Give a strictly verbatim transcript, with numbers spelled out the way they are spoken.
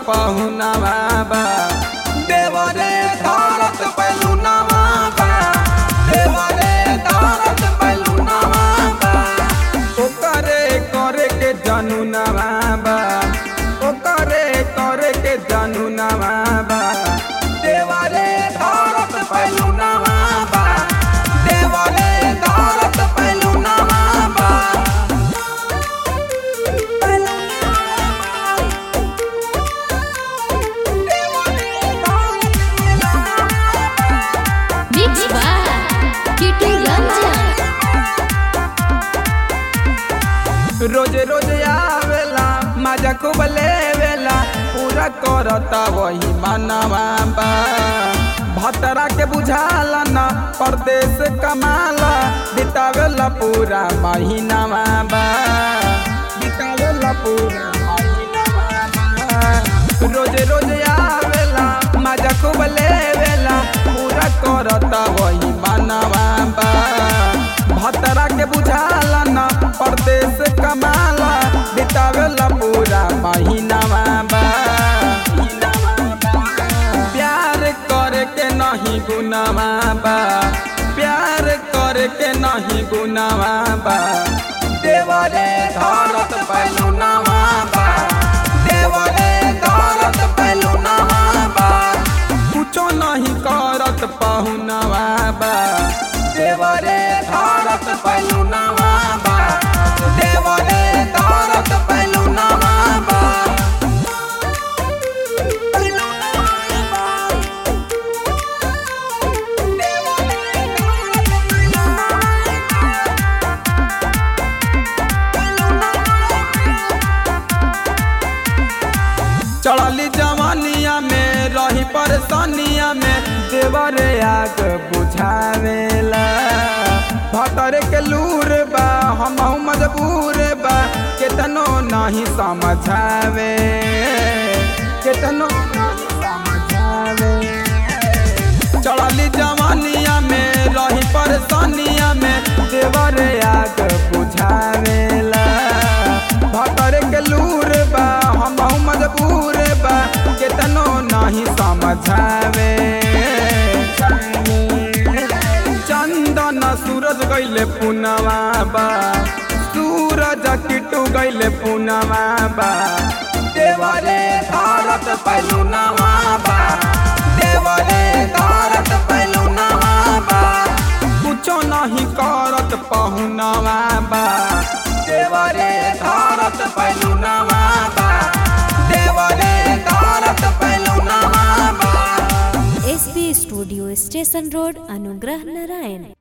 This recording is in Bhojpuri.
पहुनवा बा देवरे धरत पहुनवा बा देवरे धरत पहुनवा बा ओकरे करे के जनुनवा बा ओकरे करे के जनुनवा बा देवरे धरत पहुनवा बा देवरे धरत पहुनवा बा रोज रोज आवेला मजा खूब लेवेला पूरा करता वही मनवा बा भतरा के बुझाला ना परदेश कमाला बितावेला पूरा महीनावा बा बितावेला पूरा महीनावा बा रोज रोज आवेला मजा खूब लेवेला पूरा करता वही मनवा बा भतरा के बुझाला ना परदेश कमाला बितावेला पूरा महीनावा बा प्यार करे के नहीं गुनावा बा प्यार करे के नहीं गुनावा बा देवरे धरत पहुनवा बा देवरे धरत पहुनवा बा कुछो नहीं करत पहुनवा बा देवरे धरत पहुनवा बा देवरे धरत पहुनवा बा चढ़ली जवानिया में रही परेशानिया में देवरे आग बुझावेला भतरे के लूर बा हमहू मजबूर बा केतनो नहीं समझावे केतनो नहीं समझावे चढ़ली जवानिया में रही परेशानिया में देवरे आग बुझावेला भतरे के लूर बा हमहू मजबूर बा केतनो नहीं समझावे चंदन सूरज गईले पुनवा बा सूरज किटू गईले पुनवा बा देवरे धरत पहुनवा बा देवरे धरत पहुनवा बा कुछो नहीं करत पहुनवा बा देवरे धरत पहुनवा बा देवरे धरत पहुनवा बा। SB studio station road Anugrah Narayan.